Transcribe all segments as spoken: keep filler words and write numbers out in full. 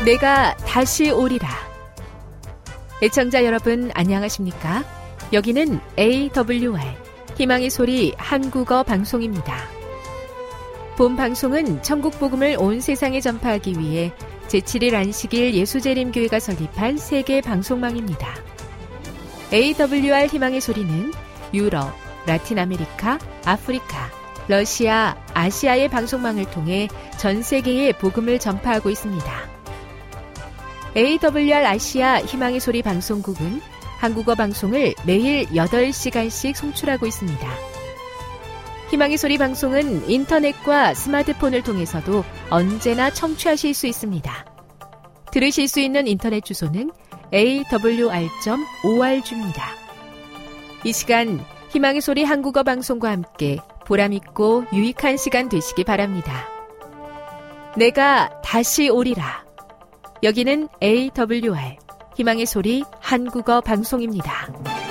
내가 다시 오리라. 애청자 여러분 안녕하십니까? 여기는 에이더블유알 희망의 소리 한국어 방송입니다. 본 방송은 천국 복음을 온 세상에 전파하기 위해 제칠 일 안식일 예수재림교회가 설립한 세계 방송망입니다. 에이더블유알 희망의 소리는 유럽, 라틴 아메리카, 아프리카, 러시아, 아시아의 방송망을 통해 전 세계에 복음을 전파하고 있습니다. 에이더블유알 아시아 희망의 소리 방송국은 한국어 방송을 매일 여덟 시간씩 송출하고 있습니다. 희망의 소리 방송은 인터넷과 스마트폰을 통해서도 언제나 청취하실 수 있습니다. 들으실 수 있는 인터넷 주소는 에이더블유알 닷 오알지입니다. 이 시간 희망의 소리 한국어 방송과 함께 보람있고 유익한 시간 되시기 바랍니다. 내가 다시 오리라. 여기는 에이더블유알 희망의 소리 한국어 방송입니다.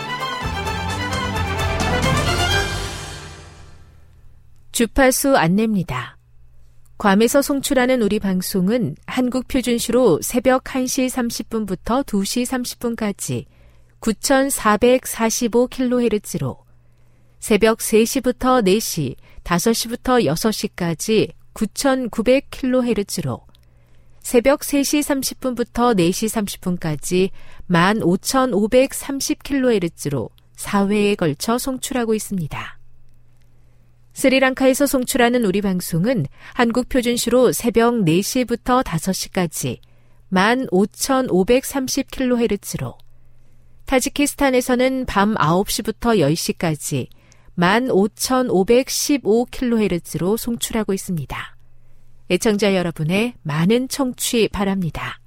주파수 안내입니다. 괌에서 송출하는 우리 방송은 한국 표준시로 새벽 한 시 삼십 분부터 두 시 삼십 분까지 구천사백사십오 킬로헤르츠로, 새벽 세 시부터 네 시, 다섯 시부터 여섯 시까지 구천구백 킬로헤르츠로, 새벽 세 시 삼십 분부터 네 시 삼십 분까지 만 오천오백삼십 킬로헤르츠로 사 회에 걸쳐 송출하고 있습니다. 스리랑카에서 송출하는 우리 방송은 한국 표준시로 새벽 네 시부터 다섯 시까지 만 오천오백삼십 킬로헤르츠로, 타지키스탄에서는 밤 아홉 시부터 열 시까지 만 오천오백십오 킬로헤르츠로 송출하고 있습니다. 애청자 여러분의 많은 청취 바랍니다.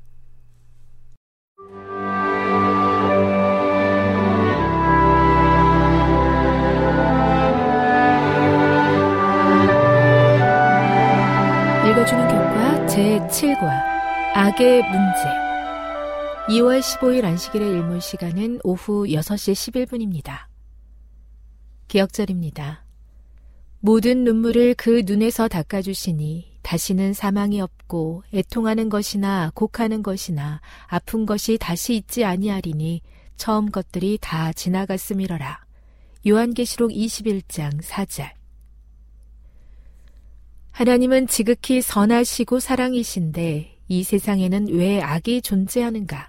읽어주는 교과 제칠 과 악의 문제. 이월 십오일 안식일의 일몰 시간은 오후 여섯 시 십일 분입니다. 기억절입니다. 모든 눈물을 그 눈에서 닦아주시니 다시는 사망이 없고 애통하는 것이나 곡하는 것이나 아픈 것이 다시 있지 아니하리니 처음 것들이 다 지나갔음이러라. 요한계시록 이십일 장 사 절. 하나님은 지극히 선하시고 사랑이신데 이 세상에는 왜 악이 존재하는가?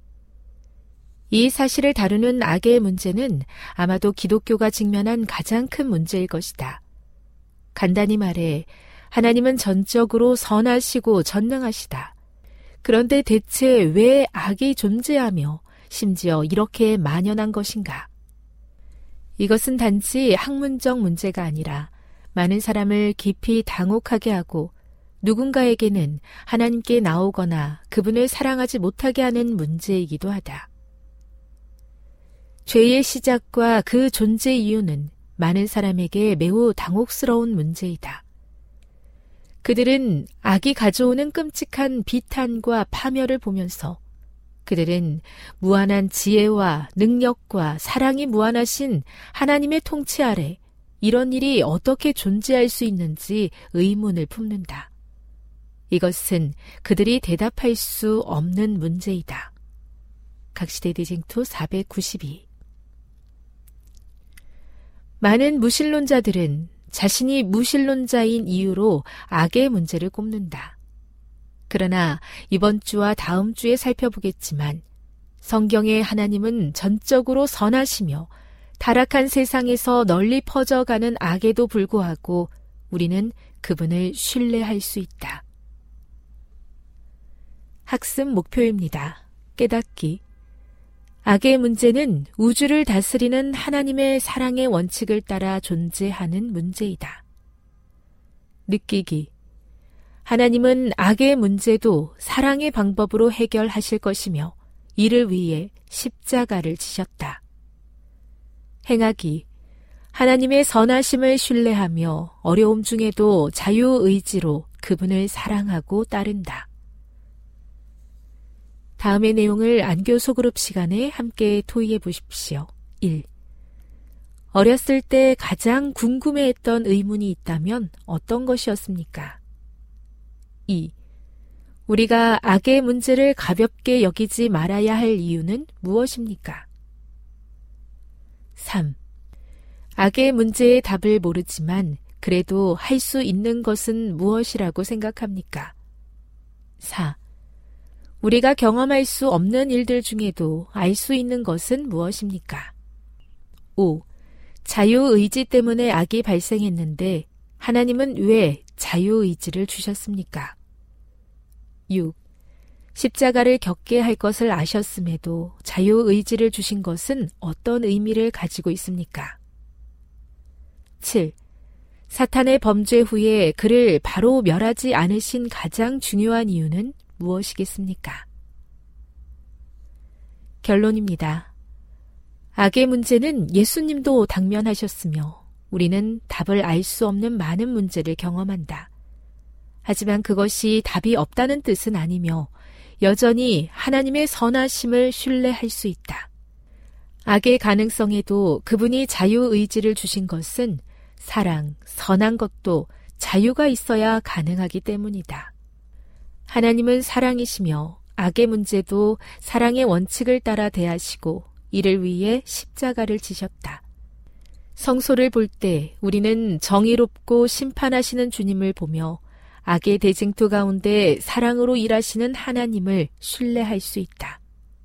이 사실을 다루는 악의 문제는 아마도 기독교가 직면한 가장 큰 문제일 것이다. 간단히 말해 하나님은 전적으로 선하시고 전능하시다. 그런데 대체 왜 악이 존재하며 심지어 이렇게 만연한 것인가? 이것은 단지 학문적 문제가 아니라 많은 사람을 깊이 당혹하게 하고 누군가에게는 하나님께 나오거나 그분을 사랑하지 못하게 하는 문제이기도 하다. 죄의 시작과 그 존재 이유는 많은 사람에게 매우 당혹스러운 문제이다. 그들은 악이 가져오는 끔찍한 비탄과 파멸을 보면서 그들은 무한한 지혜와 능력과 사랑이 무한하신 하나님의 통치 아래 이런 일이 어떻게 존재할 수 있는지 의문을 품는다. 이것은 그들이 대답할 수 없는 문제이다. 각시대 대쟁투 사백구십이. 많은 무신론자들은 자신이 무신론자인 이유로 악의 문제를 꼽는다. 그러나 이번 주와 다음 주에 살펴보겠지만 성경의 하나님은 전적으로 선하시며 타락한 세상에서 널리 퍼져가는 악에도 불구하고 우리는 그분을 신뢰할 수 있다. 학습 목표입니다. 깨닫기. 악의 문제는 우주를 다스리는 하나님의 사랑의 원칙을 따라 존재하는 문제이다. 느끼기. 하나님은 악의 문제도 사랑의 방법으로 해결하실 것이며 이를 위해 십자가를 지셨다. 행하기. 하나님의 선하심을 신뢰하며 어려움 중에도 자유의지로 그분을 사랑하고 따른다. 다음의 내용을 안교 소그룹 시간에 함께 토의해 보십시오. 일. 어렸을 때 가장 궁금해했던 의문이 있다면 어떤 것이었습니까? 이. 우리가 악의 문제를 가볍게 여기지 말아야 할 이유는 무엇입니까? 삼. 악의 문제의 답을 모르지만 그래도 할 수 있는 것은 무엇이라고 생각합니까? 사. 우리가 경험할 수 없는 일들 중에도 알 수 있는 것은 무엇입니까? 오. 자유의지 때문에 악이 발생했는데 하나님은 왜 자유의지를 주셨습니까? 육. 십자가를 겪게 할 것을 아셨음에도 자유의지를 주신 것은 어떤 의미를 가지고 있습니까? 칠. 사탄의 범죄 후에 그를 바로 멸하지 않으신 가장 중요한 이유는 무엇이겠습니까? 결론입니다. 악의 문제는 예수님도 당면하셨으며 우리는 답을 알 수 없는 많은 문제를 경험한다. 하지만 그것이 답이 없다는 뜻은 아니며 여전히 하나님의 선하심을 신뢰할 수 있다. 악의 가능성에도 그분이 자유의지를 주신 것은 사랑, 선한 것도 자유가 있어야 가능하기 때문이다. 하나님은 사랑이시며 악의 문제도 사랑의 원칙을 따라 대하시고 이를 위해 십자가를 지셨다. 성소를 볼 때 우리는 정의롭고 심판하시는 주님을 보며 악의 대쟁투 가운데 사랑으로 일하시는 하나님을 신뢰할 수 있다.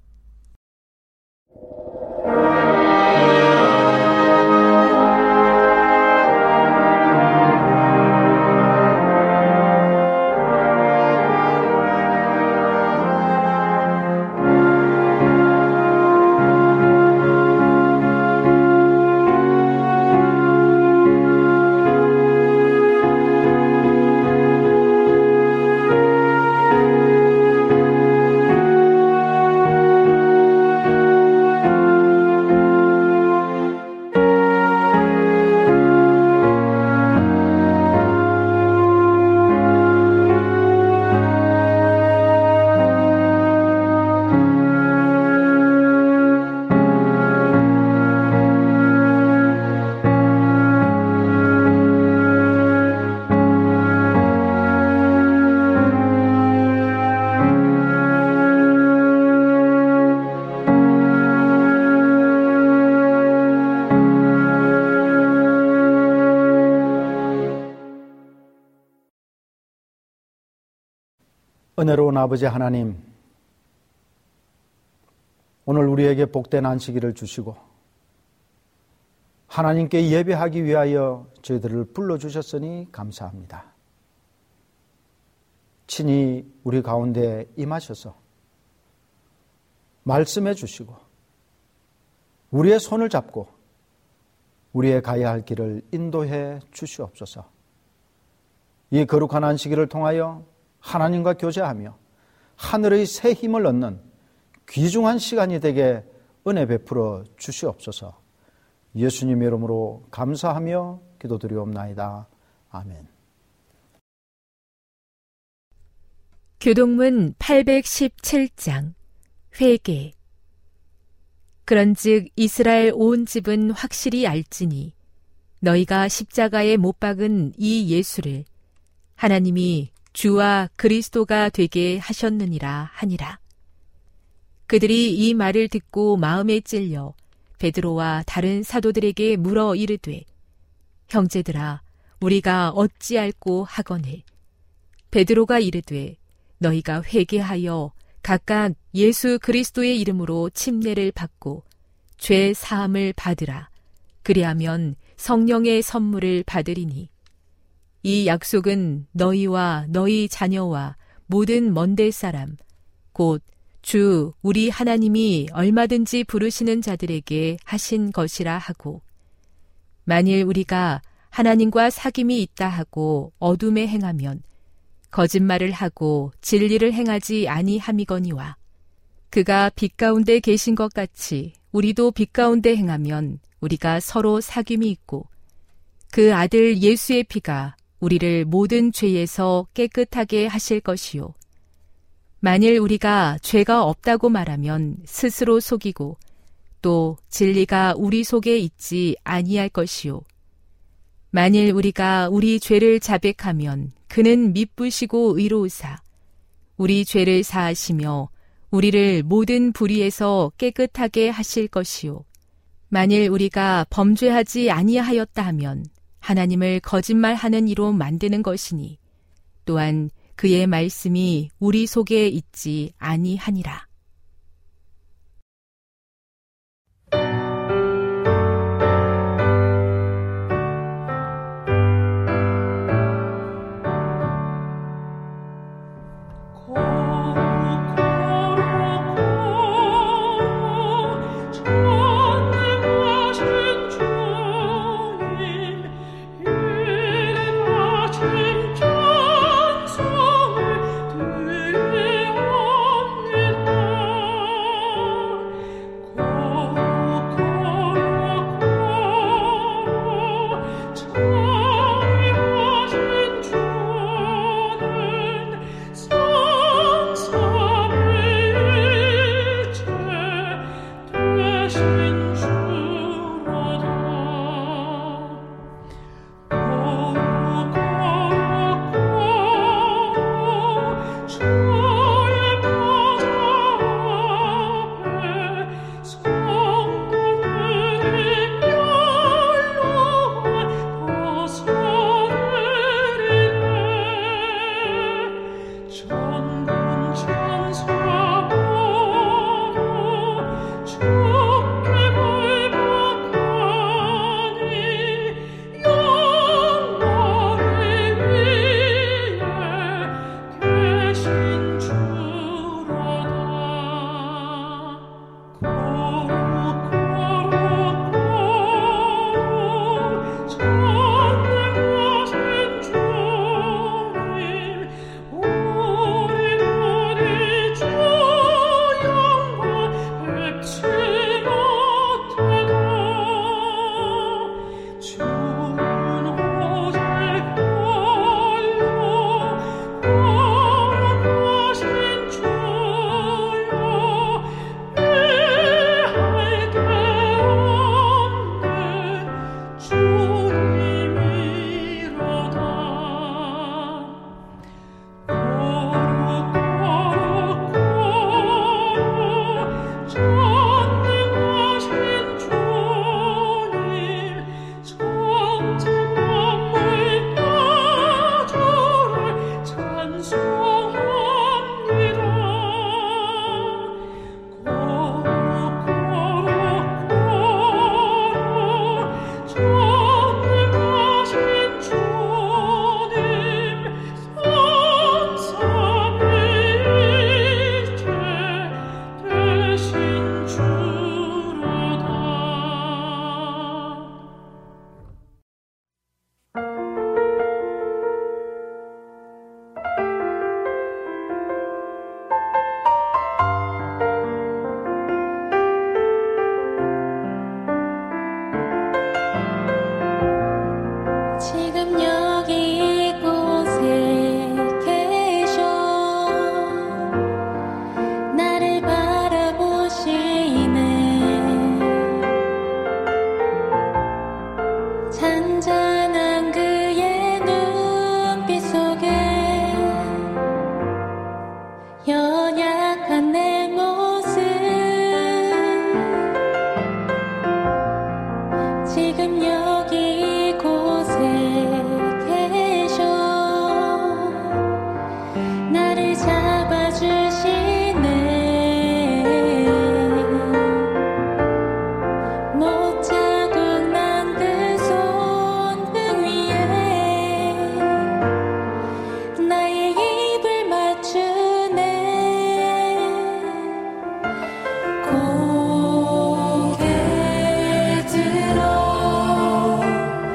은혜로운 아버지 하나님, 오늘 우리에게 복된 안식일을 주시고 하나님께 예배하기 위하여 저희들을 불러주셨으니 감사합니다. 친히 우리 가운데 임하셔서 말씀해 주시고 우리의 손을 잡고 우리의 가야 할 길을 인도해 주시옵소서. 이 거룩한 안식일을 통하여 하나님과 교제하며 하늘의 새 힘을 얻는 귀중한 시간이 되게 은혜 베풀어 주시옵소서. 예수님 이름으로 감사하며 기도드리옵나이다. 아멘. 교동문 팔백십칠 장 회개. 그런즉 이스라엘 온 집은 확실히 알지니 너희가 십자가에 못 박은 이 예수를 하나님이 주와 그리스도가 되게 하셨느니라 하니라. 그들이 이 말을 듣고 마음에 찔려 베드로와 다른 사도들에게 물어 이르되 형제들아 우리가 어찌할꼬 하거늘. 베드로가 이르되 너희가 회개하여 각각 예수 그리스도의 이름으로 침례를 받고 죄 사함을 받으라. 그리하면 성령의 선물을 받으리니 이 약속은 너희와 너희 자녀와 모든 먼데 사람 곧 주 우리 하나님이 얼마든지 부르시는 자들에게 하신 것이라 하고 만일 우리가 하나님과 사귐이 있다 하고 어둠에 행하면 거짓말을 하고 진리를 행하지 아니함이거니와 그가 빛 가운데 계신 것 같이 우리도 빛 가운데 행하면 우리가 서로 사귐이 있고 그 아들 예수의 피가 우리를 모든 죄에서 깨끗하게 하실 것이요. 만일 우리가 죄가 없다고 말하면 스스로 속이고 또 진리가 우리 속에 있지 아니할 것이요. 만일 우리가 우리 죄를 자백하면 그는 미쁘시고 의로우사 우리 죄를 사하시며 우리를 모든 불의에서 깨끗하게 하실 것이요. 만일 우리가 범죄하지 아니하였다 하면 하나님을 거짓말하는 이로 만드는 것이니 또한 그의 말씀이 우리 속에 있지 아니하니라. 고개 들어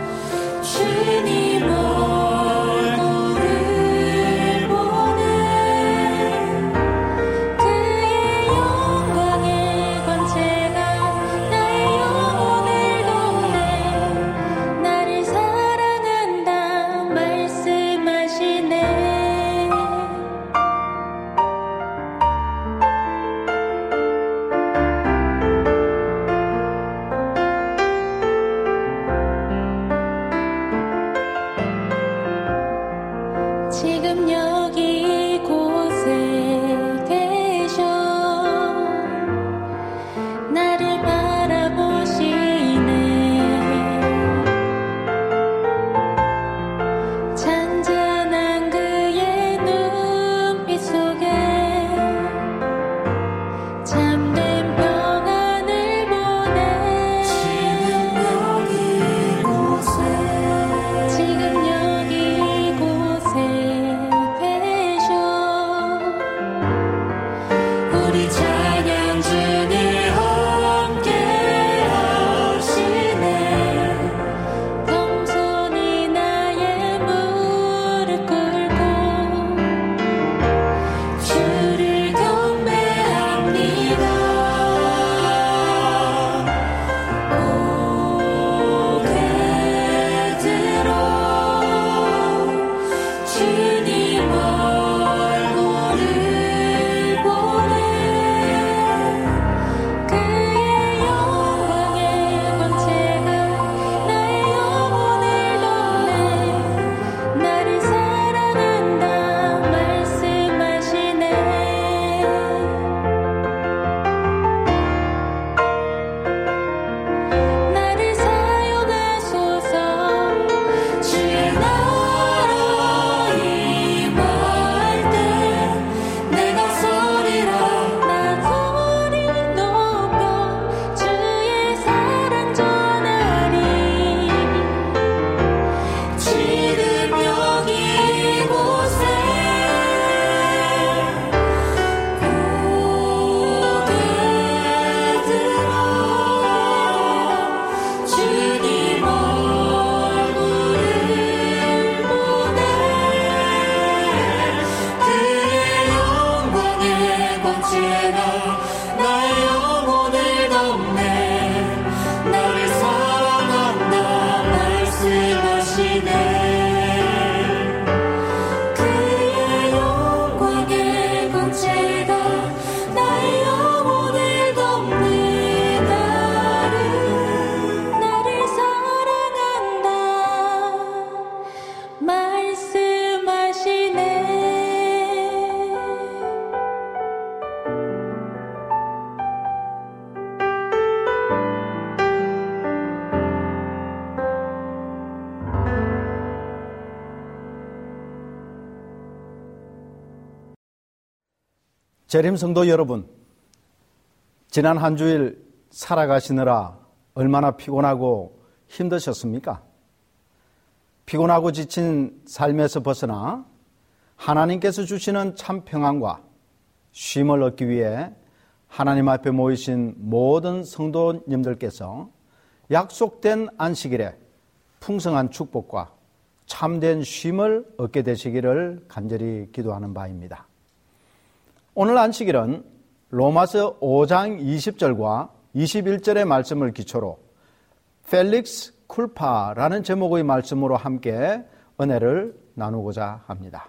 재림 성도 여러분, 지난 한 주일 살아가시느라 얼마나 피곤하고 힘드셨습니까? 피곤하고 지친 삶에서 벗어나 하나님께서 주시는 참 평안과 쉼을 얻기 위해 하나님 앞에 모이신 모든 성도님들께서 약속된 안식일에 풍성한 축복과 참된 쉼을 얻게 되시기를 간절히 기도하는 바입니다. 오늘 안식일은 로마서 오 장 이십 절과 이십일 절의 말씀을 기초로 펠릭스 쿨파라는 제목의 말씀으로 함께 은혜를 나누고자 합니다.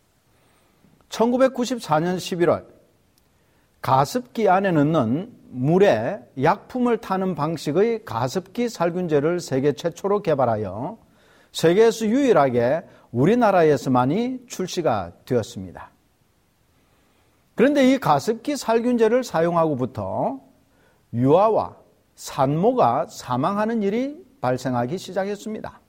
천구백구십사 년 십일월 가습기 안에 넣는 물에 약품을 타는 방식의 가습기 살균제를 세계 최초로 개발하여 세계에서 유일하게 우리나라에서만이 출시가 되었습니다. 그런데 이 가습기 살균제를 사용하고부터 유아와 산모가 사망하는 일이 발생하기 시작했습니다.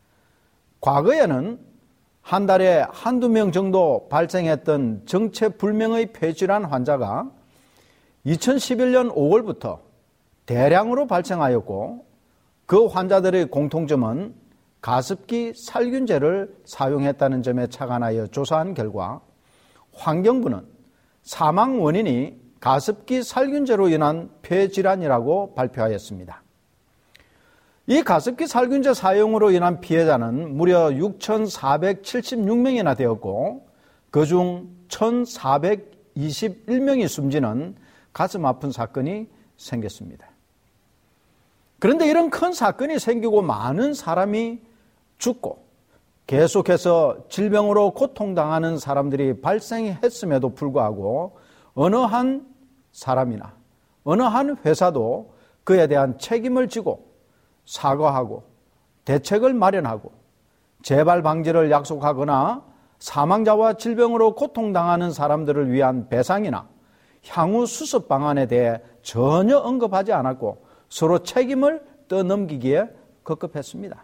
과거에는 한 달에 한두 명 정도 발생했던 정체불명의 폐질환 환자가 이천십일 년 오월부터 대량으로 발생하였고, 그 환자들의 공통점은 가습기 살균제를 사용했다는 점에 착안하여 조사한 결과 환경부는 사망 원인이 가습기 살균제로 인한 폐질환이라고 발표하였습니다. 이 가습기 살균제 사용으로 인한 피해자는 무려 육천사백칠십육 명이나 되었고, 그중 천사백이십일 명이 숨지는 가슴 아픈 사건이 생겼습니다. 그런데 이런 큰 사건이 생기고 많은 사람이 죽고 계속해서 질병으로 고통당하는 사람들이 발생했음에도 불구하고 어느 한 사람이나 어느 한 회사도 그에 대한 책임을 지고 사과하고 대책을 마련하고 재발 방지를 약속하거나 사망자와 질병으로 고통당하는 사람들을 위한 배상이나 향후 수습 방안에 대해 전혀 언급하지 않았고 서로 책임을 떠넘기기에 급급했습니다.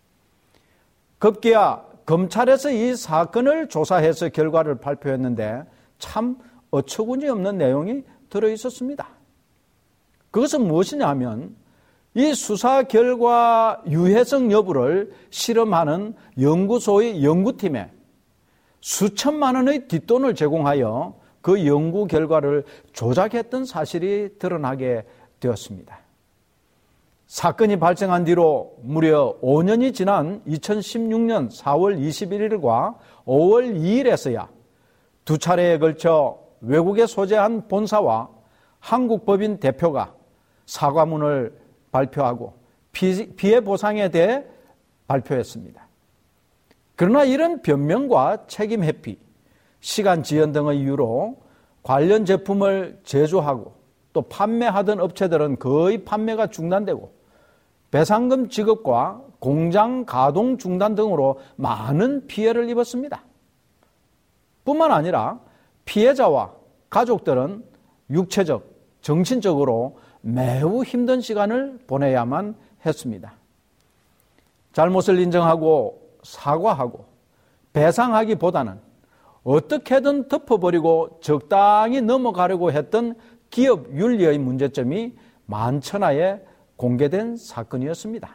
급기야 검찰에서 이 사건을 조사해서 결과를 발표했는데 참 어처구니 없는 내용이 들어있었습니다. 그것은 무엇이냐 하면 이 수사 결과 유해성 여부를 실험하는 연구소의 연구팀에 수천만 원의 뒷돈을 제공하여 그 연구 결과를 조작했던 사실이 드러나게 되었습니다. 사건이 발생한 뒤로 무려 오 년이 지난 이천십육 년 사월 이십일일과 오월 이일에서야 두 차례에 걸쳐 외국에 소재한 본사와 한국법인 대표가 사과문을 발표하고 피해 보상에 대해 발표했습니다. 그러나 이런 변명과 책임 회피, 시간 지연 등의 이유로 관련 제품을 제조하고 또 판매하던 업체들은 거의 판매가 중단되고 배상금 지급과 공장 가동 중단 등으로 많은 피해를 입었습니다. 뿐만 아니라 피해자와 가족들은 육체적, 정신적으로 매우 힘든 시간을 보내야만 했습니다. 잘못을 인정하고 사과하고 배상하기보다는 어떻게든 덮어버리고 적당히 넘어가려고 했던 기업 윤리의 문제점이 만천하에 공개된 사건이었습니다.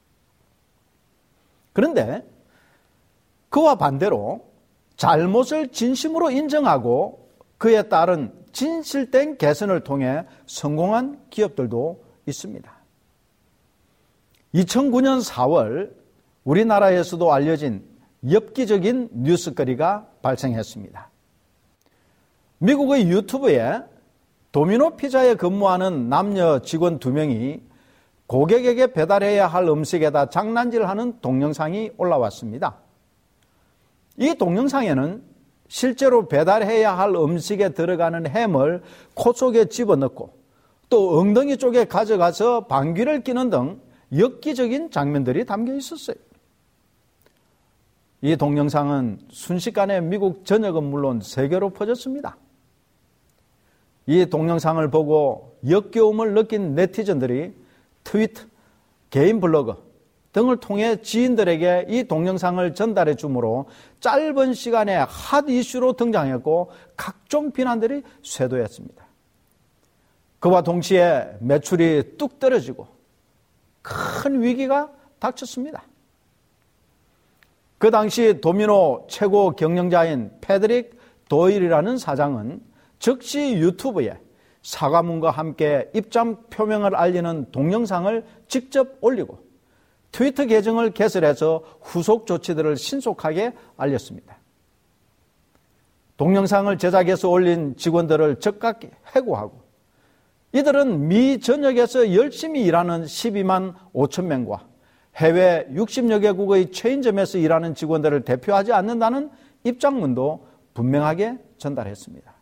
그런데 그와 반대로 잘못을 진심으로 인정하고 그에 따른 진실된 개선을 통해 성공한 기업들도 있습니다. 이천구 년 사월 우리나라에서도 알려진 엽기적인 뉴스거리가 발생했습니다. 미국의 유튜브에 도미노 피자에 근무하는 남녀 직원 두 명이 고객에게 배달해야 할 음식에다 장난질하는 동영상이 올라왔습니다. 이 동영상에는 실제로 배달해야 할 음식에 들어가는 햄을 코 속에 집어넣고 또 엉덩이 쪽에 가져가서 방귀를 뀌는 등 엽기적인 장면들이 담겨 있었어요. 이 동영상은 순식간에 미국 전역은 물론 세계로 퍼졌습니다. 이 동영상을 보고 역겨움을 느낀 네티즌들이 트위터, 개인 블로그, 등을 통해 지인들에게 이 동영상을 전달해 주므로 짧은 시간에 핫 이슈로 등장했고 각종 비난들이 쇄도했습니다. 그와 동시에 매출이 뚝 떨어지고 큰 위기가 닥쳤습니다. 그 당시 도미노 최고 경영자인 패드릭 도일이라는 사장은 즉시 유튜브에 사과문과 함께 입장 표명을 알리는 동영상을 직접 올리고 트위터 계정을 개설해서 후속 조치들을 신속하게 알렸습니다. 동영상을 제작해서 올린 직원들을 즉각 해고하고 이들은 미 전역에서 열심히 일하는 십이만 오천 명과 해외 육십여 개국의 체인점에서 일하는 직원들을 대표하지 않는다는 입장문도 분명하게 전달했습니다.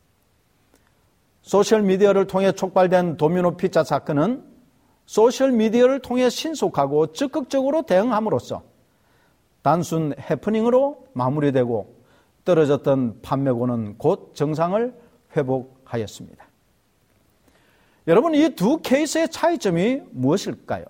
소셜미디어를 통해 촉발된 도미노 피자 사건은 소셜미디어를 통해 신속하고 적극적으로 대응함으로써 단순 해프닝으로 마무리되고 떨어졌던 판매고는 곧 정상을 회복하였습니다. 여러분, 이 두 케이스의 차이점이 무엇일까요?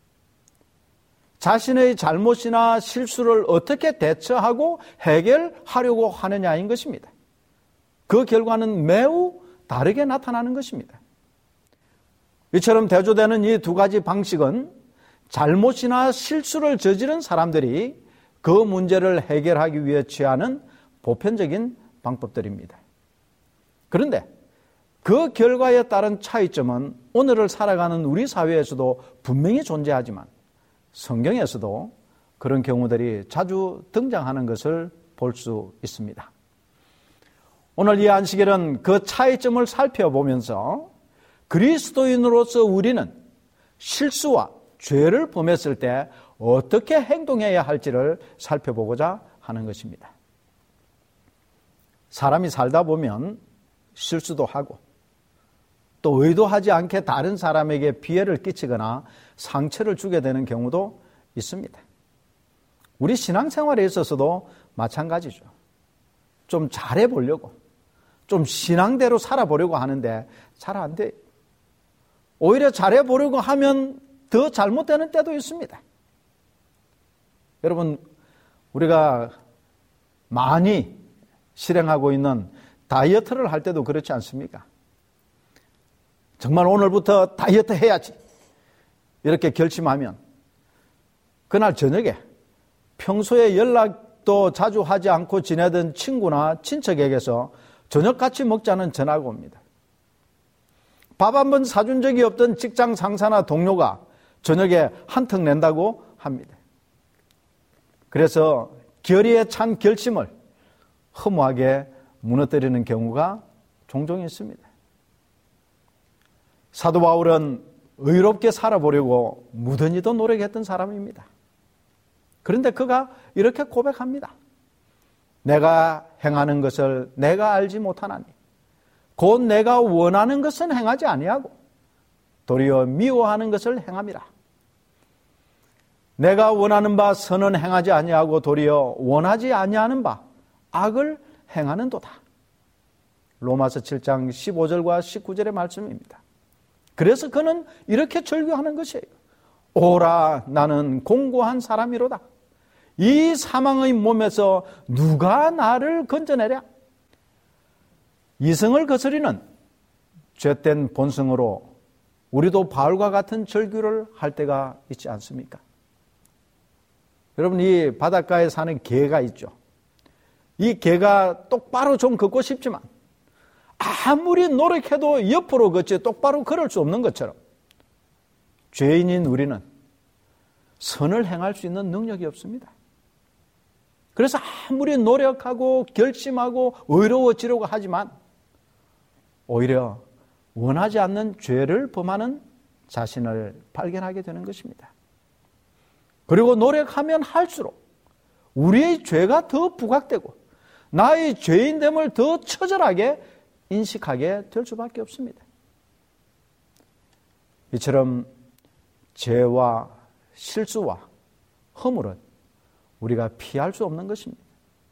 자신의 잘못이나 실수를 어떻게 대처하고 해결하려고 하느냐인 것입니다. 그 결과는 매우 다르게 나타나는 것입니다. 이처럼 대조되는 이 두 가지 방식은 잘못이나 실수를 저지른 사람들이 그 문제를 해결하기 위해 취하는 보편적인 방법들입니다. 그런데 그 결과에 따른 차이점은 오늘을 살아가는 우리 사회에서도 분명히 존재하지만 성경에서도 그런 경우들이 자주 등장하는 것을 볼 수 있습니다. 오늘 이 안식일은 그 차이점을 살펴보면서 그리스도인으로서 우리는 실수와 죄를 범했을 때 어떻게 행동해야 할지를 살펴보고자 하는 것입니다. 사람이 살다 보면 실수도 하고 또 의도하지 않게 다른 사람에게 피해를 끼치거나 상처를 주게 되는 경우도 있습니다. 우리 신앙생활에 있어서도 마찬가지죠. 좀 잘해보려고, 좀 신앙대로 살아보려고 하는데 잘 안 돼요. 오히려 잘해보려고 하면 더 잘못되는 때도 있습니다. 여러분, 우리가 많이 실행하고 있는 다이어트를 할 때도 그렇지 않습니까? 정말 오늘부터 다이어트 해야지 이렇게 결심하면 그날 저녁에 평소에 연락도 자주 하지 않고 지내던 친구나 친척에게서 저녁 같이 먹자는 전화가 옵니다. 밥 한 번 사준 적이 없던 직장 상사나 동료가 저녁에 한턱 낸다고 합니다. 그래서 결의에 찬 결심을 허무하게 무너뜨리는 경우가 종종 있습니다. 사도 바울은 의롭게 살아보려고 무던히도 노력했던 사람입니다. 그런데 그가 이렇게 고백합니다. 내가 행하는 것을 내가 알지 못하나니 곧 내가 원하는 것은 행하지 아니하고 도리어 미워하는 것을 행함이라. 내가 원하는 바 선은 행하지 아니하고 도리어 원하지 아니하는 바 악을 행하는도다. 로마서 칠 장 십오 절과 십구 절의 말씀입니다. 그래서 그는 이렇게 절규하는 것이에요. 오라, 나는 공고한 사람이로다. 이 사망의 몸에서 누가 나를 건져내랴? 이성을 거스리는 죄된 본성으로 우리도 바울과 같은 절규를 할 때가 있지 않습니까? 여러분, 이 바닷가에 사는 개가 있죠. 이 개가 똑바로 좀 걷고 싶지만 아무리 노력해도 옆으로 걷지 똑바로 걸을 수 없는 것처럼 죄인인 우리는 선을 행할 수 있는 능력이 없습니다. 그래서 아무리 노력하고 결심하고 의로워지려고 하지만 오히려 원하지 않는 죄를 범하는 자신을 발견하게 되는 것입니다. 그리고 노력하면 할수록 우리의 죄가 더 부각되고 나의 죄인됨을 더 처절하게 인식하게 될 수밖에 없습니다. 이처럼 죄와 실수와 허물은 우리가 피할 수 없는 것입니다.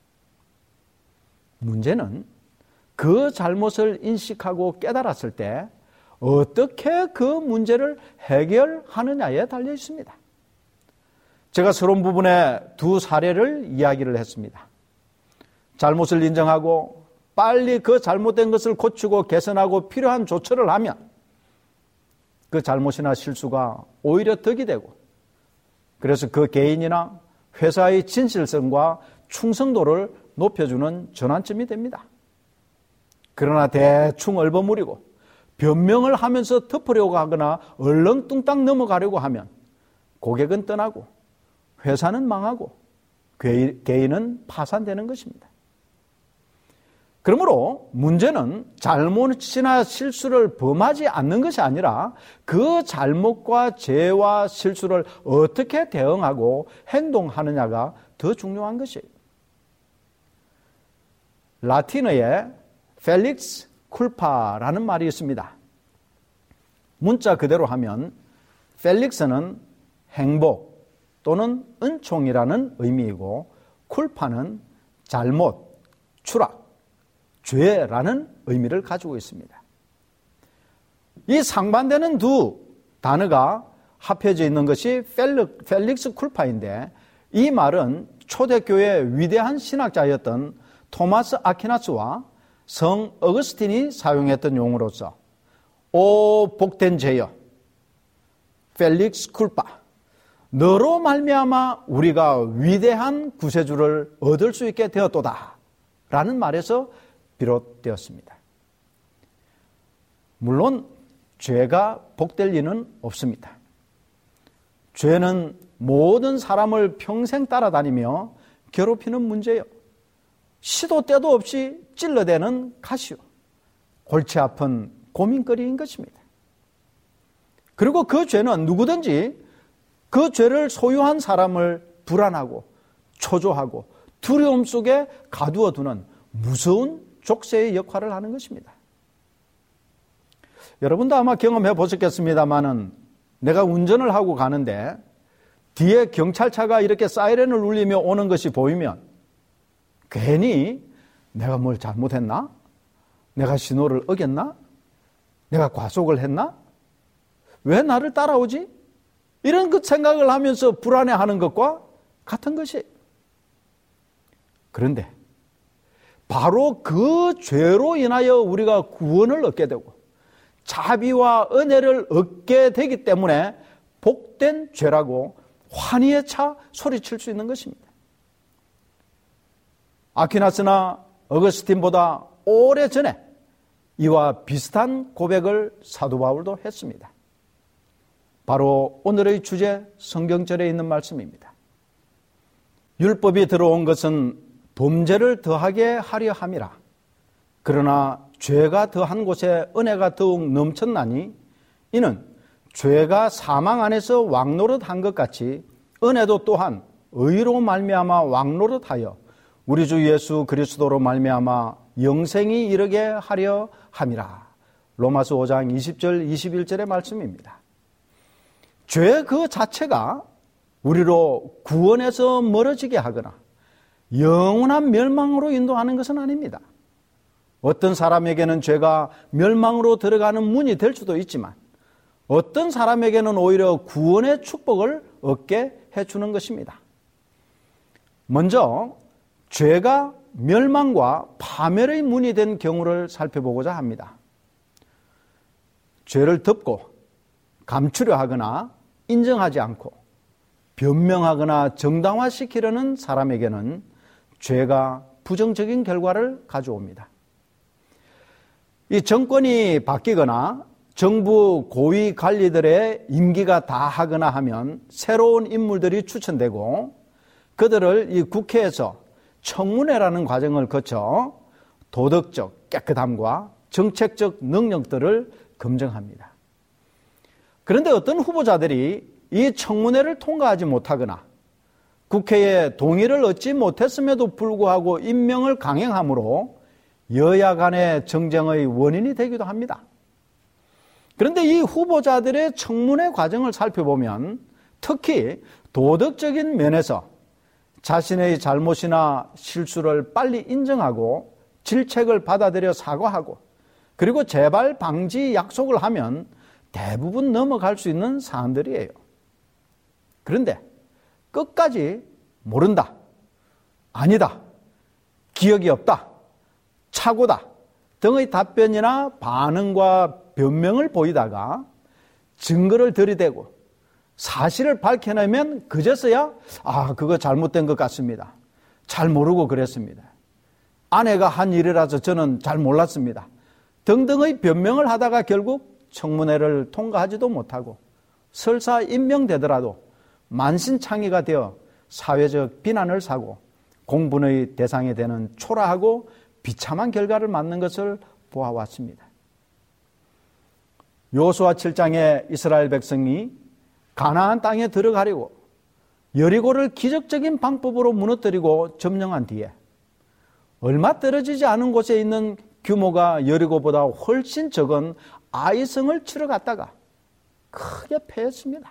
문제는 그 잘못을 인식하고 깨달았을 때 어떻게 그 문제를 해결하느냐에 달려 있습니다. 제가 서론 부분에 두 사례를 이야기를 했습니다. 잘못을 인정하고 빨리 그 잘못된 것을 고치고 개선하고 필요한 조처를 하면 그 잘못이나 실수가 오히려 덕이 되고, 그래서 그 개인이나 회사의 진실성과 충성도를 높여주는 전환점이 됩니다. 그러나 대충 얼버무리고 변명을 하면서 덮으려고 하거나 얼렁뚱땅 넘어가려고 하면 고객은 떠나고 회사는 망하고 개인은 파산되는 것입니다. 그러므로 문제는 잘못이나 실수를 범하지 않는 것이 아니라 그 잘못과 죄와 실수를 어떻게 대응하고 행동하느냐가 더 중요한 것이에요. 라틴어에 펠릭스 쿨파라는 말이 있습니다. 문자 그대로 하면 펠릭스는 행복 또는 은총이라는 의미이고, 쿨파는 잘못, 추락, 죄라는 의미를 가지고 있습니다. 이 상반되는 두 단어가 합해져 있는 것이 펠릭스 쿨파인데, 이 말은 초대교회의 위대한 신학자였던 토마스 아퀴나스와 성 어거스틴이 사용했던 용어로서 오 복된 죄여 펠릭스 쿨파, 너로 말미암아 우리가 위대한 구세주를 얻을 수 있게 되었도다 라는 말에서 비롯되었습니다. 물론 죄가 복될 리는 없습니다. 죄는 모든 사람을 평생 따라다니며 괴롭히는 문제요, 시도 때도 없이 찔러대는 가시요, 골치 아픈 고민거리인 것입니다. 그리고 그 죄는 누구든지 그 죄를 소유한 사람을 불안하고 초조하고 두려움 속에 가두어 두는 무서운 족쇄의 역할을 하는 것입니다. 여러분도 아마 경험해 보셨겠습니다마는, 내가 운전을 하고 가는데 뒤에 경찰차가 이렇게 사이렌을 울리며 오는 것이 보이면 괜히 내가 뭘 잘못했나? 내가 신호를 어겼나? 내가 과속을 했나? 왜 나를 따라오지? 이런 그 생각을 하면서 불안해하는 것과 같은 것이에요. 그런데 바로 그 죄로 인하여 우리가 구원을 얻게 되고 자비와 은혜를 얻게 되기 때문에 복된 죄라고 환희에 차 소리칠 수 있는 것입니다. 아퀴나스나 어거스틴보다 오래전에 이와 비슷한 고백을 사도 바울도 했습니다. 바로 오늘의 주제 성경절에 있는 말씀입니다. 율법이 들어온 것은 범죄를 더하게 하려 함이라. 그러나 죄가 더한 곳에 은혜가 더욱 넘쳤나니 이는 죄가 사망 안에서 왕노릇한 것 같이 은혜도 또한 의로 말미암아 왕노릇하여 우리 주 예수 그리스도로 말미암아 영생이 이르게 하려 함이라. 로마서 오 장 이십 절 이십일 절의 말씀입니다. 죄 그 자체가 우리로 구원에서 멀어지게 하거나 영원한 멸망으로 인도하는 것은 아닙니다. 어떤 사람에게는 죄가 멸망으로 들어가는 문이 될 수도 있지만 어떤 사람에게는 오히려 구원의 축복을 얻게 해주는 것입니다. 먼저 죄가 멸망과 파멸의 문이 된 경우를 살펴보고자 합니다. 죄를 덮고 감추려 하거나 인정하지 않고 변명하거나 정당화시키려는 사람에게는 죄가 부정적인 결과를 가져옵니다. 이 정권이 바뀌거나 정부 고위 관리들의 임기가 다하거나 하면 새로운 인물들이 추천되고 그들을 이 국회에서 청문회라는 과정을 거쳐 도덕적 깨끗함과 정책적 능력들을 검증합니다. 그런데 어떤 후보자들이 이 청문회를 통과하지 못하거나 국회의 동의를 얻지 못했음에도 불구하고 임명을 강행함으로 여야 간의 정쟁의 원인이 되기도 합니다. 그런데 이 후보자들의 청문회 과정을 살펴보면 특히 도덕적인 면에서 자신의 잘못이나 실수를 빨리 인정하고 질책을 받아들여 사과하고 그리고 재발 방지 약속을 하면 대부분 넘어갈 수 있는 사안들이에요. 그런데 끝까지 모른다, 아니다, 기억이 없다, 착오다 등의 답변이나 반응과 변명을 보이다가 증거를 들이대고 사실을 밝혀내면 그제서야 아, 그거 잘못된 것 같습니다. 잘 모르고 그랬습니다. 아내가 한 일이라서 저는 잘 몰랐습니다. 등등의 변명을 하다가 결국 청문회를 통과하지도 못하고 설사 임명되더라도 만신창이가 되어 사회적 비난을 사고 공분의 대상이 되는 초라하고 비참한 결과를 맞는 것을 보아왔습니다. 여호수아 칠 장에 이스라엘 백성이 가나안 땅에 들어가려고 여리고를 기적적인 방법으로 무너뜨리고 점령한 뒤에 얼마 떨어지지 않은 곳에 있는 규모가 여리고보다 훨씬 적은 아이성을 치러 갔다가 크게 패했습니다.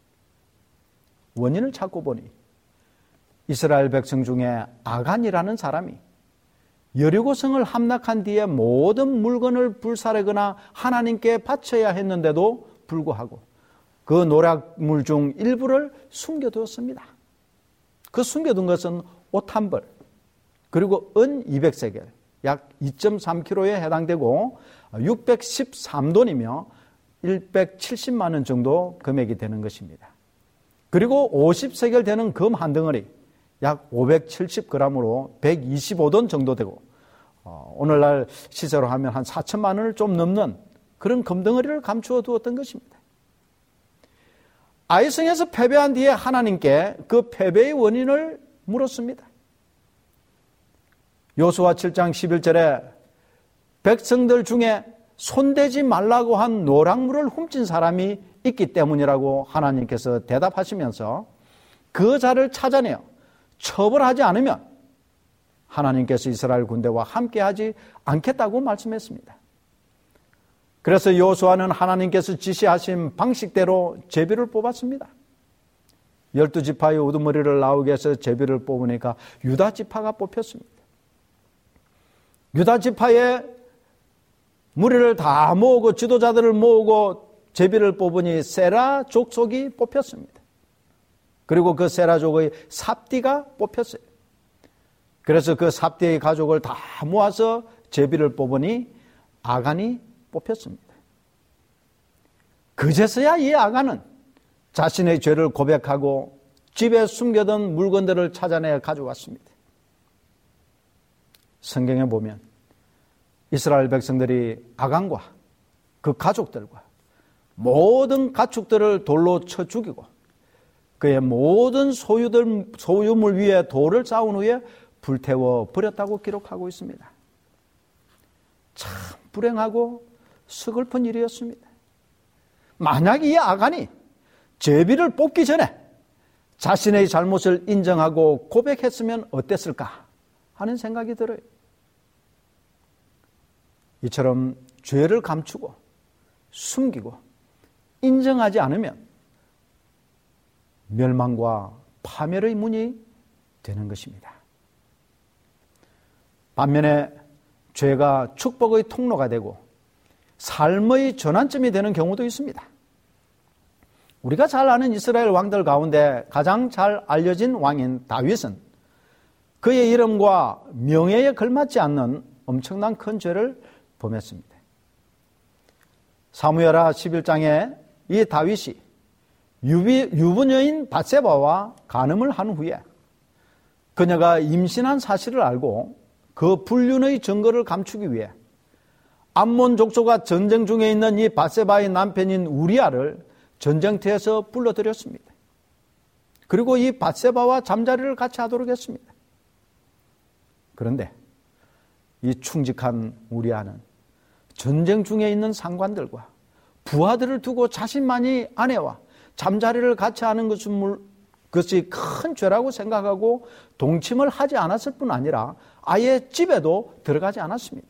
원인을 찾고 보니 이스라엘 백성 중에 아간이라는 사람이 여리고성을 함락한 뒤에 모든 물건을 불사르거나 하나님께 바쳐야 했는데도 불구하고 그 노략물 중 일부를 숨겨두었습니다. 그 숨겨둔 것은 옷 한 벌, 그리고 은 이백 세겔, 약 이 점 삼 킬로그램에 해당되고 육백십삼 돈이며 백칠십만 원 정도 금액이 되는 것입니다. 그리고 오십 세겔 되는 금 한 덩어리, 약 오백칠십 그램으로 백이십오 돈 정도 되고 어, 오늘날 시세로 하면 한 사천만 원을 좀 넘는 그런 금덩어리를 감추어 두었던 것입니다. 아이성에서 패배한 뒤에 하나님께 그 패배의 원인을 물었습니다. 여호수아 칠 장 십일 절에 백성들 중에 손대지 말라고 한 노략물을 훔친 사람이 있기 때문이라고 하나님께서 대답하시면서 그 자를 찾아내어 처벌하지 않으면 하나님께서 이스라엘 군대와 함께하지 않겠다고 말씀했습니다. 그래서 여호수아는 하나님께서 지시하신 방식대로 제비를 뽑았습니다. 열두 지파의 우두머리를 나오게 해서 제비를 뽑으니까 유다 지파가 뽑혔습니다. 유다 지파의 무리를 다 모으고 지도자들을 모으고 제비를 뽑으니 세라 족속이 뽑혔습니다. 그리고 그 세라족의 삽디가 뽑혔어요. 그래서 그 삽디의 가족을 다 모아서 제비를 뽑으니 아간이 뽑혔습니다. 그제서야 이 아간은 자신의 죄를 고백하고 집에 숨겨둔 물건들을 찾아내 가져왔습니다. 성경에 보면 이스라엘 백성들이 아간과 그 가족들과 모든 가축들을 돌로 쳐 죽이고 그의 모든 소유들, 소유물 위에 돌을 쌓은 후에 불태워 버렸다고 기록하고 있습니다. 참 불행하고 서글픈 일이었습니다. 만약 이 아간이 제비를 뽑기 전에 자신의 잘못을 인정하고 고백했으면 어땠을까 하는 생각이 들어요. 이처럼 죄를 감추고 숨기고 인정하지 않으면 멸망과 파멸의 문이 되는 것입니다. 반면에 죄가 축복의 통로가 되고 삶의 전환점이 되는 경우도 있습니다. 우리가 잘 아는 이스라엘 왕들 가운데 가장 잘 알려진 왕인 다윗은 그의 이름과 명예에 걸맞지 않는 엄청난 큰 죄를 범했습니다. 사무엘하 십일 장에 이 다윗이 유비, 유부녀인 밧세바와 간음을 한 후에 그녀가 임신한 사실을 알고 그 불륜의 증거를 감추기 위해 암몬 족속과 전쟁 중에 있는 이 밧세바의 남편인 우리아를 전쟁터에서 불러들였습니다. 그리고 이 밧세바와 잠자리를 같이 하도록 했습니다. 그런데 이 충직한 우리아는 전쟁 중에 있는 상관들과 부하들을 두고 자신만이 아내와 잠자리를 같이 하는 것은 그것이 큰 죄라고 생각하고 동침을 하지 않았을 뿐 아니라 아예 집에도 들어가지 않았습니다.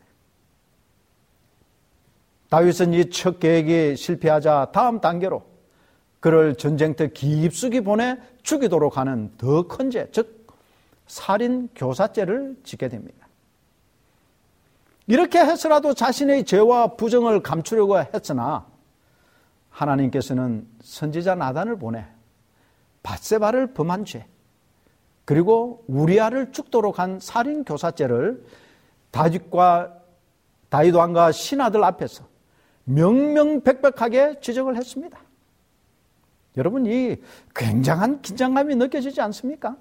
다윗은 이 첫 계획이 실패하자 다음 단계로 그를 전쟁터 깊숙이 보내 죽이도록 하는 더 큰 죄, 즉 살인 교사죄를 짓게 됩니다. 이렇게 해서라도 자신의 죄와 부정을 감추려고 했으나 하나님께서는 선지자 나단을 보내 밧세바를 범한 죄, 그리고 우리아를 죽도록 한 살인 교사죄를 다윗과 다윗 왕과 신하들 앞에서 명명백백하게 지적을 했습니다. 여러분, 이 굉장한 긴장감이 느껴지지 않습니까?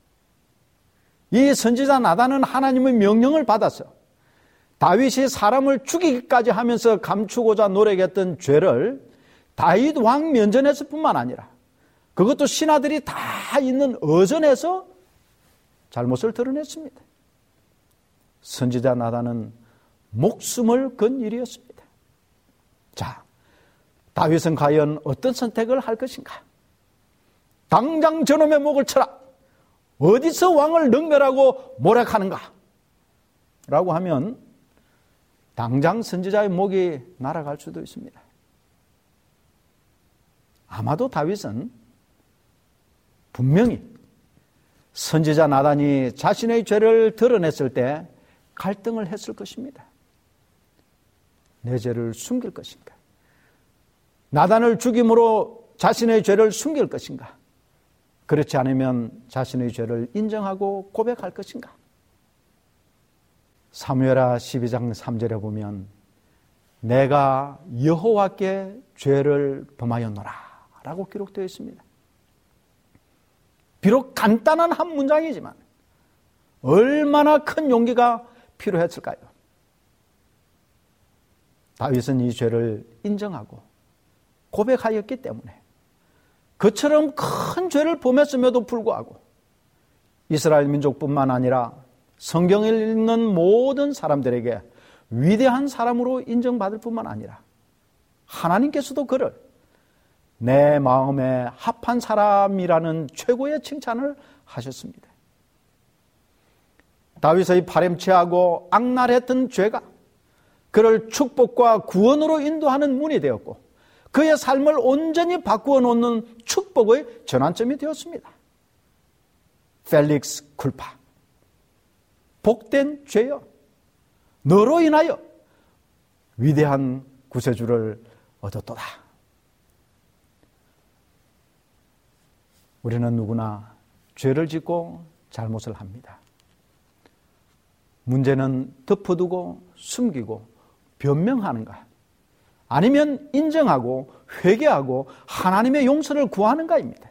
이 선지자 나단은 하나님의 명령을 받아서 다윗이 사람을 죽이기까지 하면서 감추고자 노력했던 죄를 다윗 왕 면전에서 뿐만 아니라 그것도 신하들이 다 있는 어전에서 잘못을 드러냈습니다. 선지자 나단은 목숨을 건 일이었습니다. 자, 다윗은 과연 어떤 선택을 할 것인가? 당장 저놈의 목을 쳐라! 어디서 왕을 능멸하고 모략하는가? 라고 하면 당장 선지자의 목이 날아갈 수도 있습니다. 아마도 다윗은 분명히 선지자 나단이 자신의 죄를 드러냈을 때 갈등을 했을 것입니다. 내 죄를 숨길 것인가? 나단을 죽임으로 자신의 죄를 숨길 것인가? 그렇지 않으면 자신의 죄를 인정하고 고백할 것인가? 사무엘하 십이 장 삼 절에 보면 내가 여호와께 죄를 범하였노라 라고 기록되어 있습니다. 비록 간단한 한 문장이지만 얼마나 큰 용기가 필요했을까요? 다윗은 이 죄를 인정하고 고백하였기 때문에 그처럼 큰 죄를 범했음에도 불구하고 이스라엘 민족뿐만 아니라 성경을 읽는 모든 사람들에게 위대한 사람으로 인정받을 뿐만 아니라 하나님께서도 그를 내 마음에 합한 사람이라는 최고의 칭찬을 하셨습니다. 다윗의 파렴치하고 악랄했던 죄가 그를 축복과 구원으로 인도하는 문이 되었고 그의 삶을 온전히 바꾸어 놓는 축복의 전환점이 되었습니다. 펠릭스 쿨파, 복된 죄여, 너로 인하여 위대한 구세주를 얻었도다. 우리는 누구나 죄를 짓고 잘못을 합니다. 문제는 덮어두고 숨기고 변명하는가, 아니면 인정하고 회개하고 하나님의 용서를 구하는가입니다.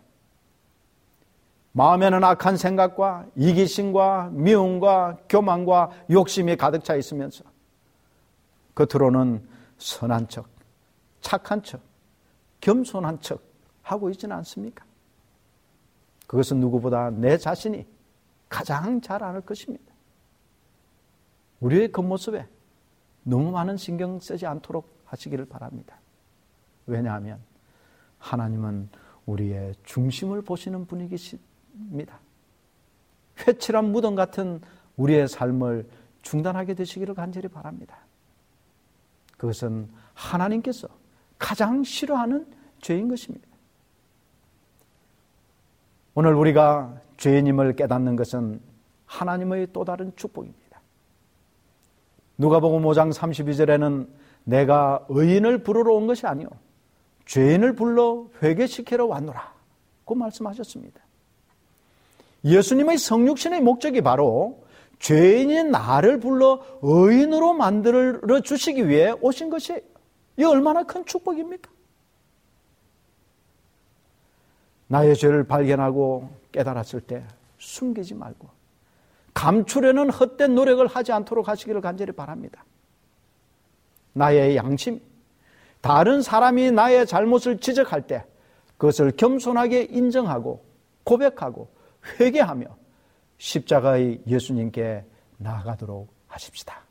마음에는 악한 생각과 이기심과 미움과 교만과 욕심이 가득 차 있으면서 겉으로는 선한 척, 착한 척, 겸손한 척 하고 있지는 않습니까? 그것은 누구보다 내 자신이 가장 잘 알 것입니다. 우리의 겉모습에 너무 많은 신경 쓰지 않도록 하시기를 바랍니다. 왜냐하면 하나님은 우리의 중심을 보시는 분이십니다. 회칠한 무덤 같은 우리의 삶을 중단하게 되시기를 간절히 바랍니다. 그것은 하나님께서 가장 싫어하는 죄인 것입니다. 오늘 우리가 죄인임을 깨닫는 것은 하나님의 또 다른 축복입니다. 누가복음 오 장 삼십이 절에는 내가 의인을 부르러 온 것이 아니요 죄인을 불러 회개시키러 왔노라 고 말씀하셨습니다. 예수님의 성육신의 목적이 바로 죄인인 나를 불러 의인으로 만들어 주시기 위해 오신 것이에요. 이게 얼마나 큰 축복입니까? 나의 죄를 발견하고 깨달았을 때 숨기지 말고 감추려는 헛된 노력을 하지 않도록 하시기를 간절히 바랍니다. 나의 양심, 다른 사람이 나의 잘못을 지적할 때 그것을 겸손하게 인정하고 고백하고 회개하며 십자가의 예수님께 나아가도록 하십시다.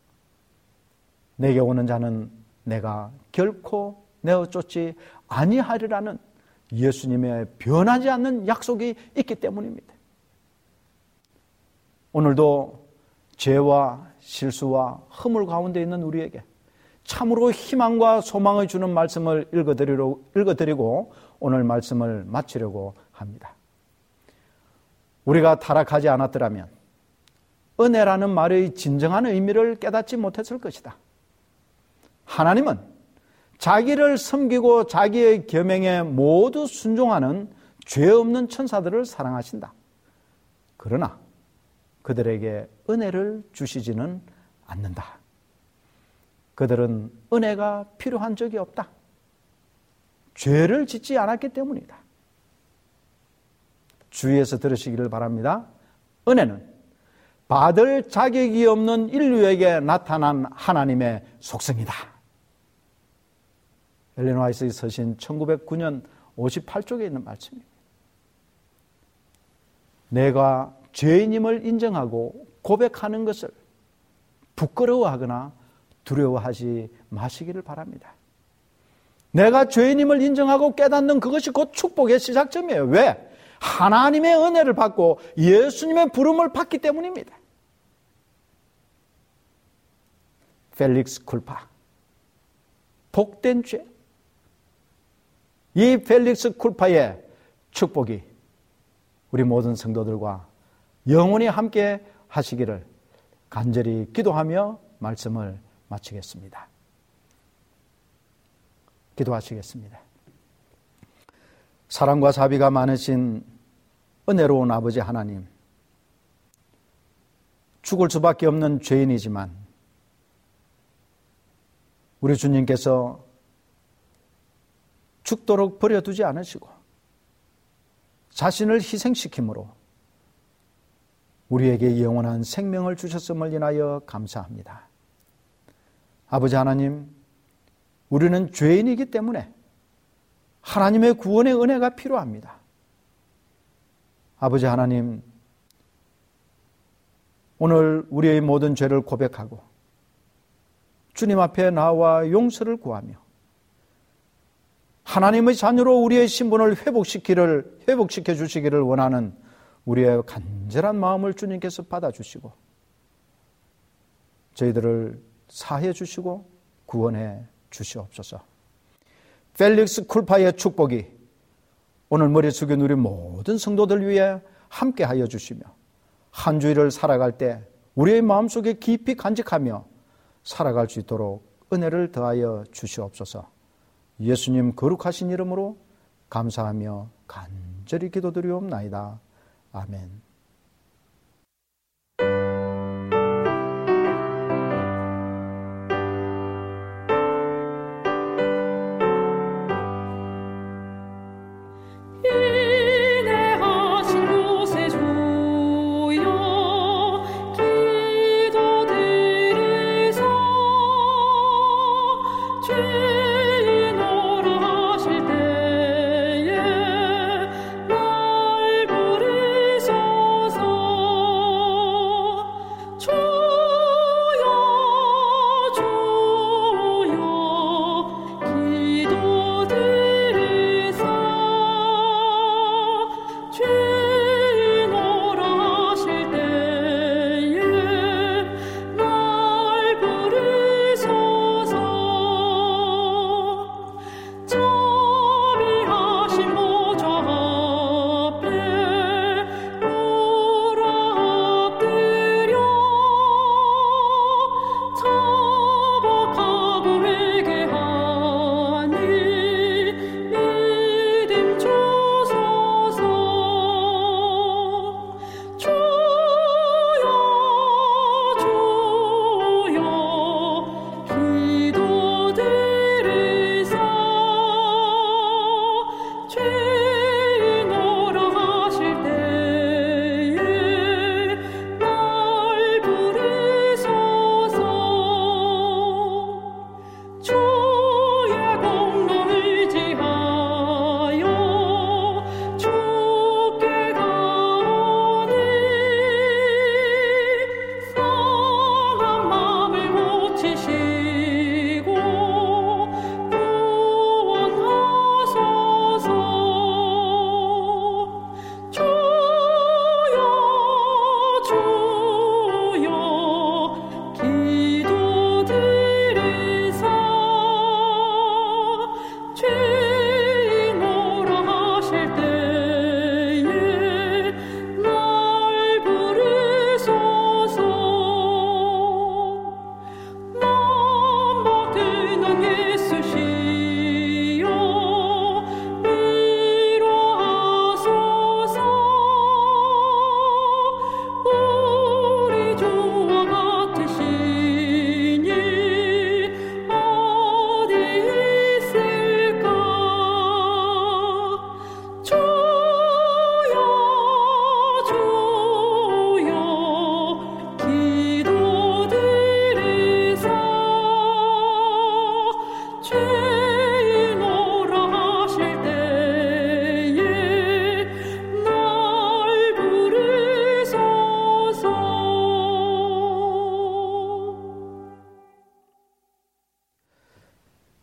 내게 오는 자는 내가 결코 내어쫓지 아니하리라는 예수님의 변하지 않는 약속이 있기 때문입니다. 오늘도 죄와 실수와 허물 가운데 있는 우리에게 참으로 희망과 소망을 주는 말씀을 읽어드리고, 읽어드리고 오늘 말씀을 마치려고 합니다. 우리가 타락하지 않았더라면 은혜라는 말의 진정한 의미를 깨닫지 못했을 것이다. 하나님은 자기를 섬기고 자기의 계명에 모두 순종하는 죄 없는 천사들을 사랑하신다. 그러나 그들에게 은혜를 주시지는 않는다. 그들은 은혜가 필요한 적이 없다. 죄를 짓지 않았기 때문이다. 주위에서 들으시기를 바랍니다. 은혜는 받을 자격이 없는 인류에게 나타난 하나님의 속성이다. 엘렌 화이트의 서신 천구백구 년 오십팔 쪽에 있는 말씀입니다. 내가 죄인임을 인정하고 고백하는 것을 부끄러워하거나 두려워하지 마시기를 바랍니다. 내가 죄인임을 인정하고 깨닫는 그것이 곧 축복의 시작점이에요. 왜? 하나님의 은혜를 받고 예수님의 부름을 받기 때문입니다. 펠릭스 쿨파, 복된 죄. 이 펠릭스 쿨파의 축복이 우리 모든 성도들과 영원히 함께 하시기를 간절히 기도하며 말씀을 마치겠습니다. 기도하시겠습니다. 사랑과 자비가 많으신 은혜로운 아버지 하나님, 죽을 수밖에 없는 죄인이지만 우리 주님께서 죽도록 버려두지 않으시고 자신을 희생시킴으로 우리에게 영원한 생명을 주셨음을 인하여 감사합니다. 아버지 하나님, 우리는 죄인이기 때문에 하나님의 구원의 은혜가 필요합니다. 아버지 하나님, 오늘 우리의 모든 죄를 고백하고 주님 앞에 나와 용서를 구하며 하나님의 자녀로 우리의 신분을 회복시키를, 회복시켜 주시기를 원하는 우리의 간절한 마음을 주님께서 받아주시고 저희들을 사해 주시고 구원해 주시옵소서. 펠릭스 쿨파의 축복이 오늘 머리 숙인 우리 모든 성도들 위해 함께하여 주시며 한 주일을 살아갈 때 우리의 마음속에 깊이 간직하며 살아갈 수 있도록 은혜를 더하여 주시옵소서. 예수님 거룩하신 이름으로 감사하며 간절히 기도드리옵나이다. 아멘. 날 부르소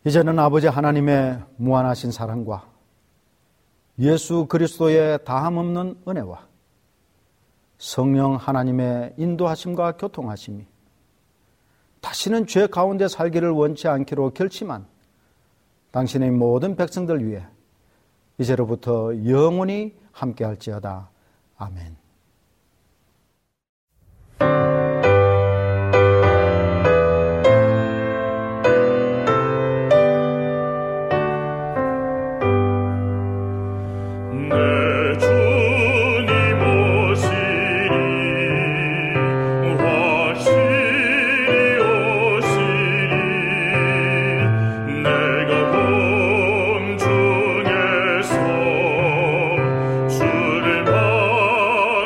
이제는 아버지 하나님의 무한하신 사랑과 예수 그리스도의 다함없는 은혜와 성령 하나님의 인도하심과 교통하심이 다시는 죄 가운데 살기를 원치 않기로 결심한 당신의 모든 백성들 위해 이제로부터 영원히 함께할지어다. 아멘. 주를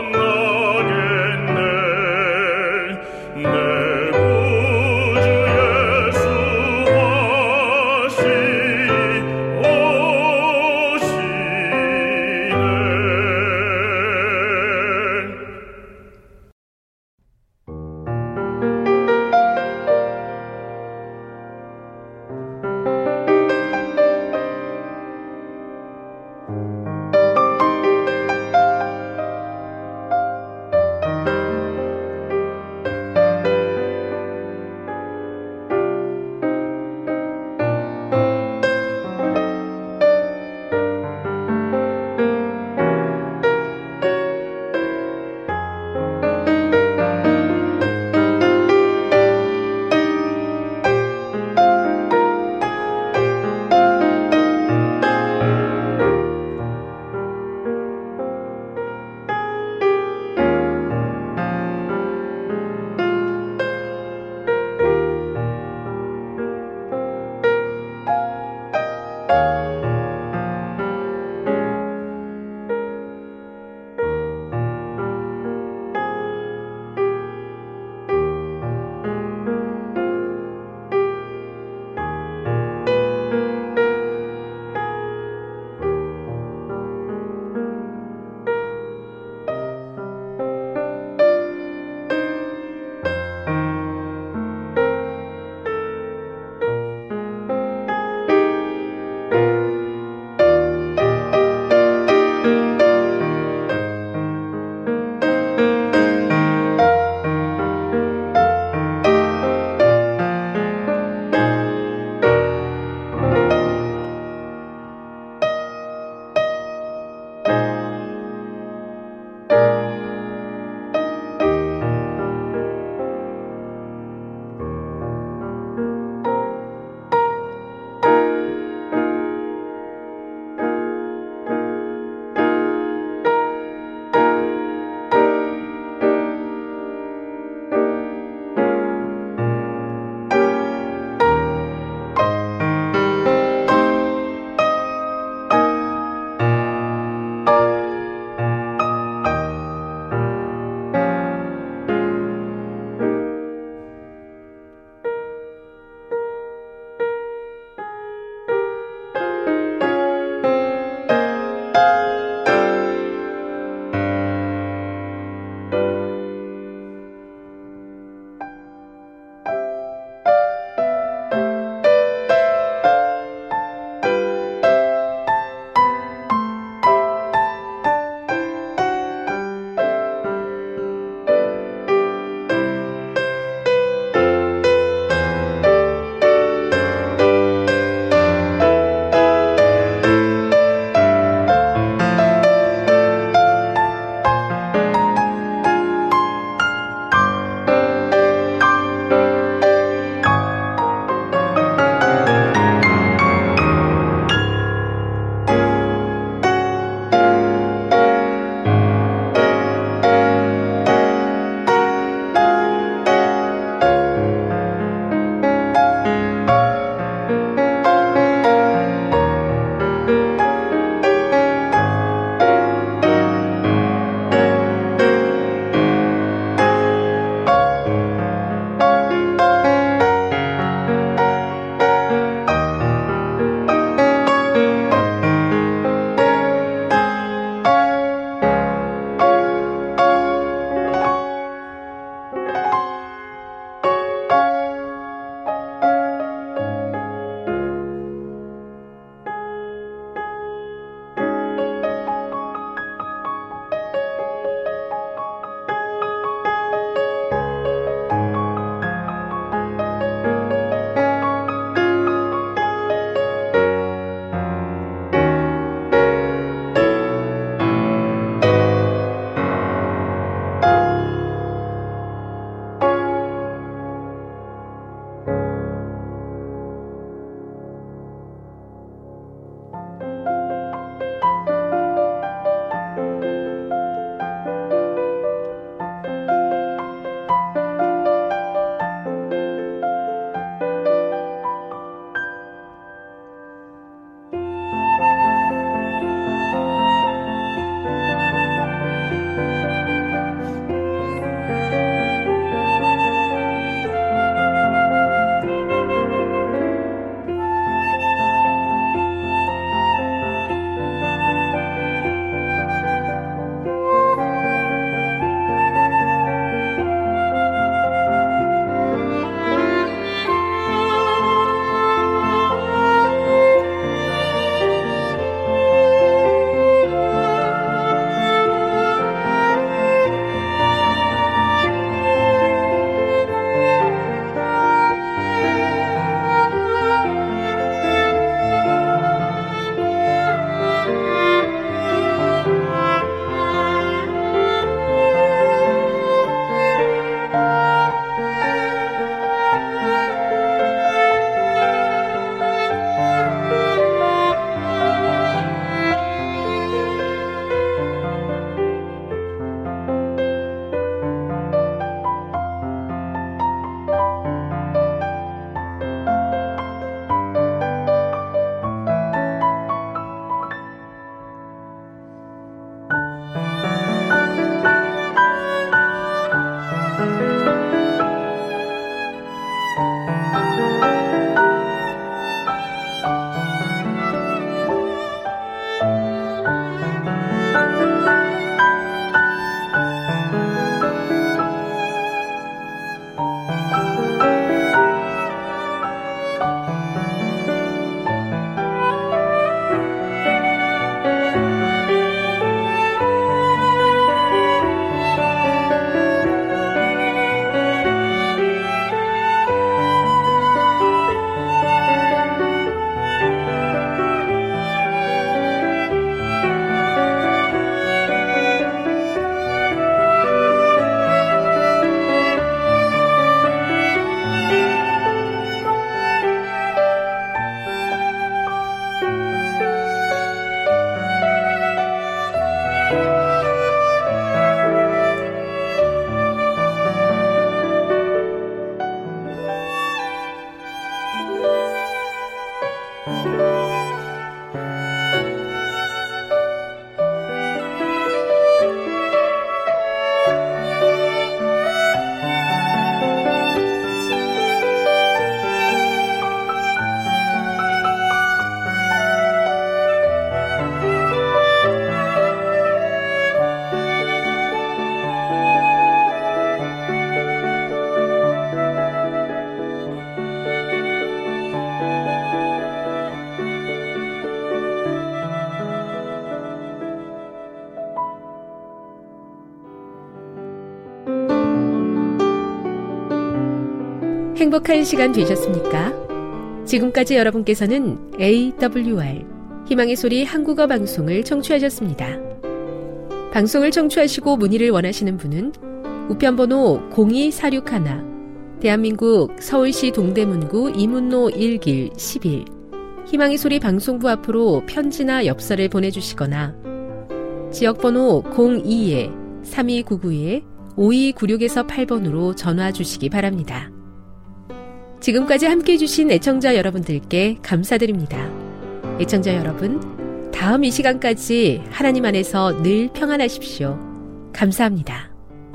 행복한 시간 되셨습니까? 지금까지 여러분께서는 에이더블유알 희망의 소리 한국어 방송을 청취하셨습니다. 방송을 청취하시고 문의를 원하시는 분은 우편번호 공이사육일, 대한민국 서울시 동대문구 이문로 일 길 십일 희망의 소리 방송부 앞으로 편지나 엽서를 보내주시거나 지역번호 공이 삼이구구 오이구육 팔 번으로 전화 주시기 바랍니다. 지금까지 함께해 주신 애청자 여러분들께 감사드립니다. 애청자 여러분, 다음 이 시간까지 하나님 안에서 늘 평안하십시오. 감사합니다.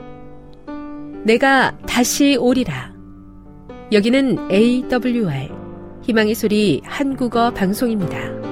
내가 다시 오리라. 여기는 에이더블유알 희망의 소리 한국어 방송입니다.